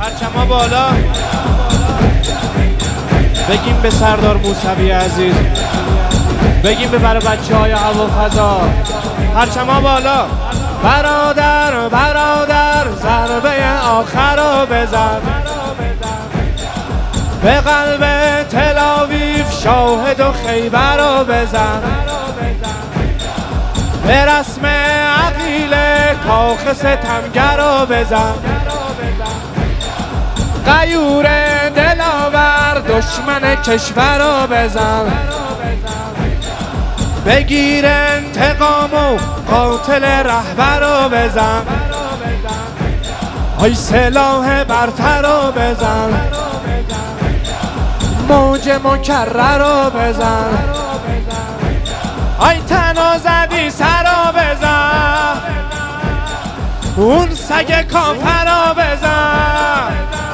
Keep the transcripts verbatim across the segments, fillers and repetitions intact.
پرچما بالا بگیم به سردار موسوی عزیز، بگیم به برای بچه های هوافضا پرچما بالا. برادر برادر ضربه آخر رو بزن، به قلب تلاویف شاهد و خیبر رو بزن، به رسم عقیله کاخ ستمگر رو بزن، غیور دلاور دشمن کشور رو بزن، بگیر انتقام و قاتل رهبر رو بزن، ای سلاح برتر رو بزن، موج مکرر رو بزن، ای تنازدی سر رو بزن، اون سگ کافر رو بزن،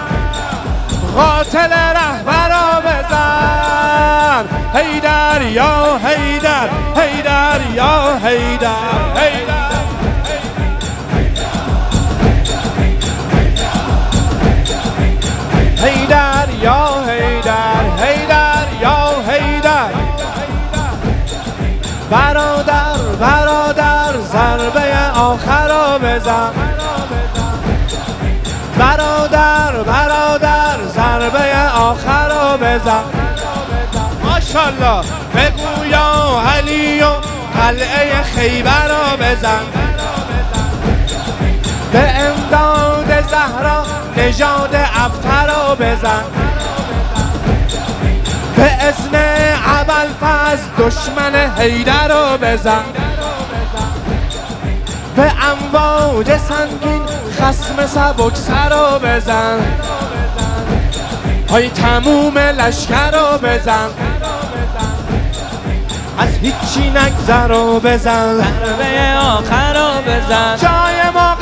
قاتل رهبر رو بزن. حیدر یا حیدر، حیدر یا حیدر، حیدر حیدر یا حیدر، حیدر یا حیدر. برادر برادر ضربه آخر رو بزن، برادر برادر ضربه آخر رو بزن. ماشاءالله بگو یا علی و قلعه خیبر رو بزن، به امداد زهرا نژاد ابتر رو بزن، به اذن ابوالفضل دشمن حیدر رو بزن، به امواج سنگین خصم سبکسر رو بزن، های تموم لشکر رو بزن، از هیچی نگذر رو بزن، ضربه آخر رو بزن، جای ما